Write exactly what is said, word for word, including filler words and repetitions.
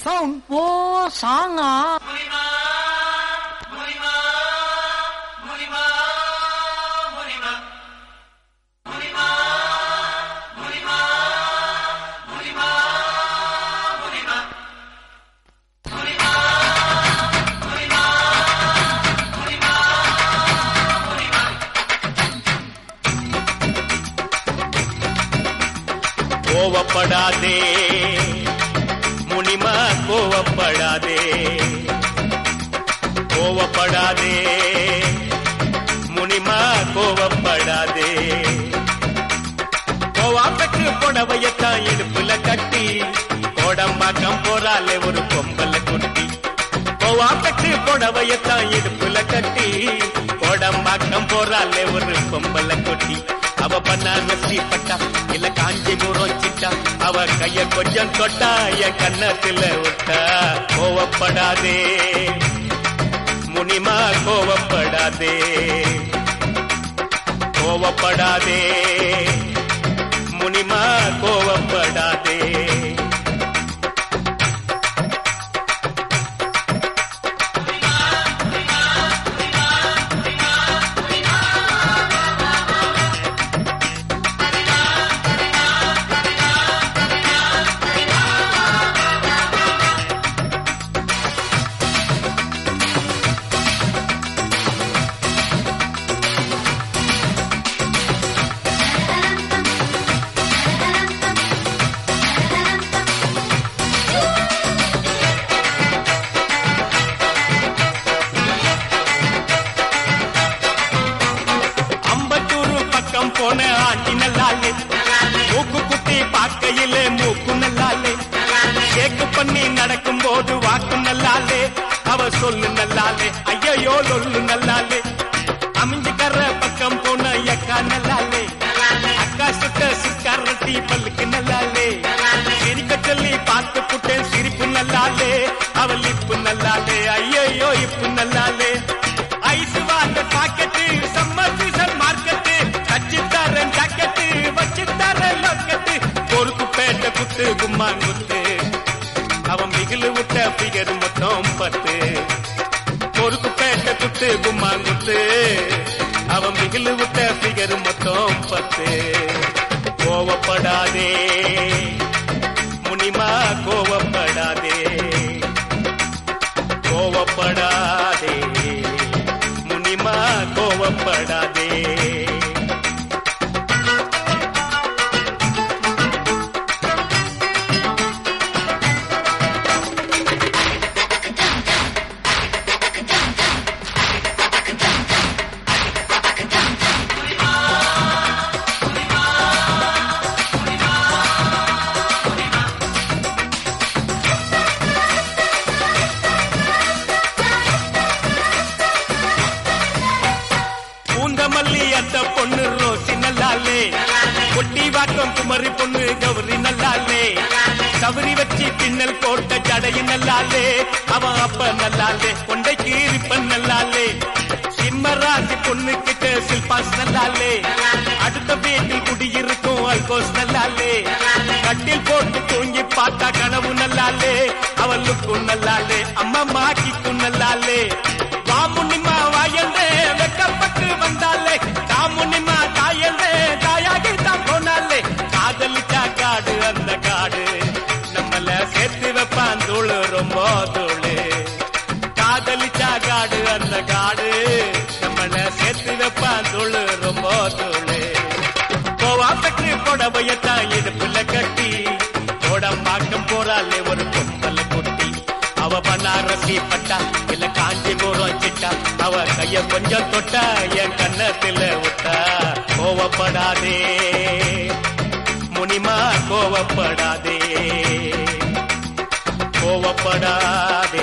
Sound ஓ சாங்கா கோவப்படாதே முனிமா, கோவப்படாதே கோவப்படாதே முனிமா, கோவப்படாதே. கோவாப்பட்டு புடவையத்தான் இடுப்புல கட்டி கோடம்பாக்கம் போறாலே ஒரு பொம்பல குட்டி. கோவாப்பட்டு புடவையத்தான் இடுப்புல கட்டி கோடம்பாக்கம் போறாலே ஒரு பொம்பல குட்டி. அவ பன்னாரசி பட்டா இல்ல காஞ்சிபுரம் சிட்டா, அவ கைய கொஞ்சம் தொட்டா என் கண்ணத்துல விட்டா. கோவப்படாதே முனிமா, கோவப்படாதே கோவப்படாதே முனிமா, கோவப்படாதே. போன ஆண்டி நல்லாலே, மூக்கு குத்தி பார்க்கையிலே மூக்கு நல்லாலே, கேக்கு பண்ணி நடக்கும் போது வாக்கு நல்லாலே, அவ சொல்லு நல்லாலே, ஐயோ சொல்லு நல்லாலே. அமைஞ்சுக்கற பக்கம் போன அக்கா நல்லாலே, அக்கா சுட்ட சுக்காரட்டி பல்லுக்கு நல்லாலே, சிரிக்க சொல்லி பார்த்து புட்டேன் சிரிப்பு நல்லாலே, அவள் இப்பு நல்லாலே, ஐயோ இப்பு நல்லாலே. Ice water packet summer season market, கச்சித்தாரன் ஜாக்கெட்டு வச்சித்தாரன் லொக்கெட்டு, பொறுக்கு பேட்ட குத்து கும்மாங்குத்து, அவன் மிகிலு விட்ட பிகர் மொத்தம் பத்து. பொறுக்கு பேட்ட குத்து கும்மாங்குத்து, அவன் மிகிலு விட்ட பிகர் மொத்தம் பத்து. கோவப்படாதே முனிமா, கோவப்படாதே கோவப்படாதே முனிமா, கோவப்படாதே. மல்லி அந்த பொண்ணு ரோசி நல்லாலே, கொட்டி வாக்கம் குமரி பொண்ணு கௌரி நல்லாலே, சவரி வச்சு பின்னல் போட்ட ஜடையும் நல்லாலே, அவன் அப்ப நல்லாலே, கொண்டைக்கு ரிப்பன் நல்லாலே. சிம்மராசி பொண்ணு கிட்ட சில்பாஸ் நல்லாலே, அடுத்த வீட்டில் குடியிருக்கும் அல்கோஸ் நல்லாலே, கட்டில் போட்டு தூங்கி பார்த்தா கனவு நல்லாலே, அவளுக்கும் நல்லாலே, அம்மா மாக்கிக்கும் நல்லாலே. வாமுனிமா வாயந்தே வெக்கப்பட்டு வந்தாலே, காமுனிமா தாயந்தே தாயாகி தான் போனாலே. காதலிச்சா காடு அந்த காடு நம்மள சேர்த்து வைப்பான் தூளு ரொம்ப தூளு. காதலிச்சா காடு அந்த காடு நம்மள சேர்த்து வைப்பான் தூளு ரொம்ப தூளு. கோவாப்பட்டு புடவையத்தான் இடுப்புல கட்டி கோடம்பாக்கம் போறாலே ஒரு பொம்பல குட்டி. அவ பன்னாரசி பட்டா இல்ல காஞ்சிபுரம் சிட்டா, அவ கைய கொஞ்சம் தொட்டா என் கண்ணத்துல விட்டா. கோவப்படாதே முனிமா, கோவப்படாதே கோவப்படாதே